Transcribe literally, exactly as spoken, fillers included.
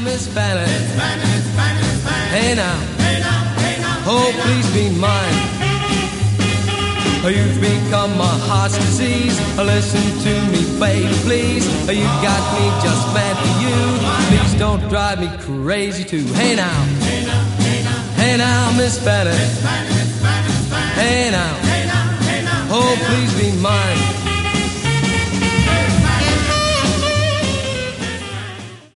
Miss Fanny. Hey now, oh please be mine. You've become my heart's disease. Listen to me, baby, please. You got me just mad for you. Please don't drive me crazy too. Hey now, hey now, Miss Fanny. Hey now, oh please be mine.